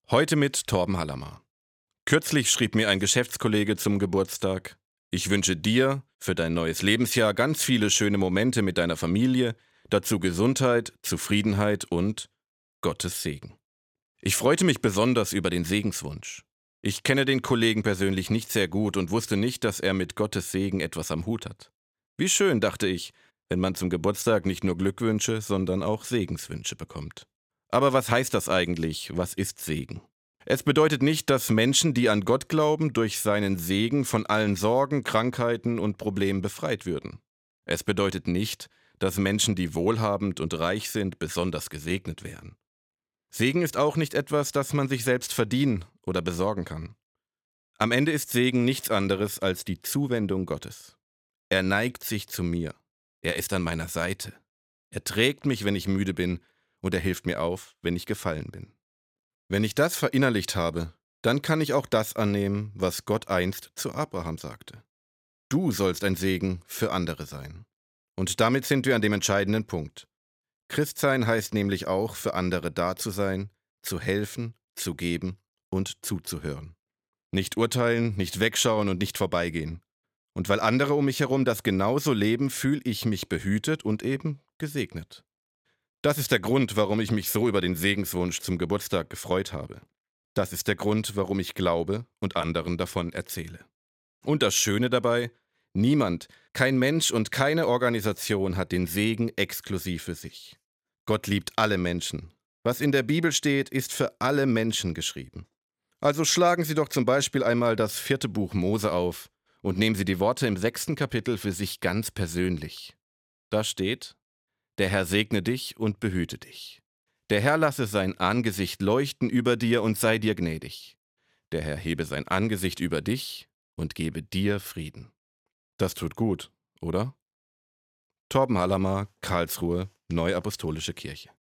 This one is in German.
Heute mit Torben Hallermer. Kürzlich schrieb mir ein Geschäftskollege zum Geburtstag: Ich wünsche dir für dein neues Lebensjahr ganz viele schöne Momente mit deiner Familie, dazu Gesundheit, Zufriedenheit und Gottes Segen. Ich freute mich besonders über den Segenswunsch. Ich kenne den Kollegen persönlich nicht sehr gut und wusste nicht, dass er mit Gottes Segen etwas am Hut hat. Wie schön, dachte ich, wenn man zum Geburtstag nicht nur Glückwünsche, sondern auch Segenswünsche bekommt. Aber was heißt das eigentlich? Was ist Segen? Es bedeutet nicht, dass Menschen, die an Gott glauben, durch seinen Segen von allen Sorgen, Krankheiten und Problemen befreit würden. Es bedeutet nicht, dass Menschen, die wohlhabend und reich sind, besonders gesegnet wären. Segen ist auch nicht etwas, das man sich selbst verdienen oder besorgen kann. Am Ende ist Segen nichts anderes als die Zuwendung Gottes. Er neigt sich zu mir. Er ist an meiner Seite. Er trägt mich, wenn ich müde bin, und er hilft mir auf, wenn ich gefallen bin. Wenn ich das verinnerlicht habe, dann kann ich auch das annehmen, was Gott einst zu Abraham sagte. Du sollst ein Segen für andere sein. Und damit sind wir an dem entscheidenden Punkt. Christsein heißt nämlich auch, für andere da zu sein, zu helfen, zu geben und zuzuhören. Nicht urteilen, nicht wegschauen und nicht vorbeigehen. Und weil andere um mich herum das genauso leben, fühle ich mich behütet und eben gesegnet. Das ist der Grund, warum ich mich so über den Segenswunsch zum Geburtstag gefreut habe. Das ist der Grund, warum ich glaube und anderen davon erzähle. Und das Schöne dabei: Niemand, kein Mensch und keine Organisation hat den Segen exklusiv für sich. Gott liebt alle Menschen. Was in der Bibel steht, ist für alle Menschen geschrieben. Also schlagen Sie doch zum Beispiel einmal das 4. Buch Mose auf und nehmen Sie die Worte im 6. Kapitel für sich ganz persönlich. Da steht: Der Herr segne dich und behüte dich. Der Herr lasse sein Angesicht leuchten über dir und sei dir gnädig. Der Herr hebe sein Angesicht über dich und gebe dir Frieden. Das tut gut, oder? Torben Hallermer, Karlsruhe, Neuapostolische Kirche.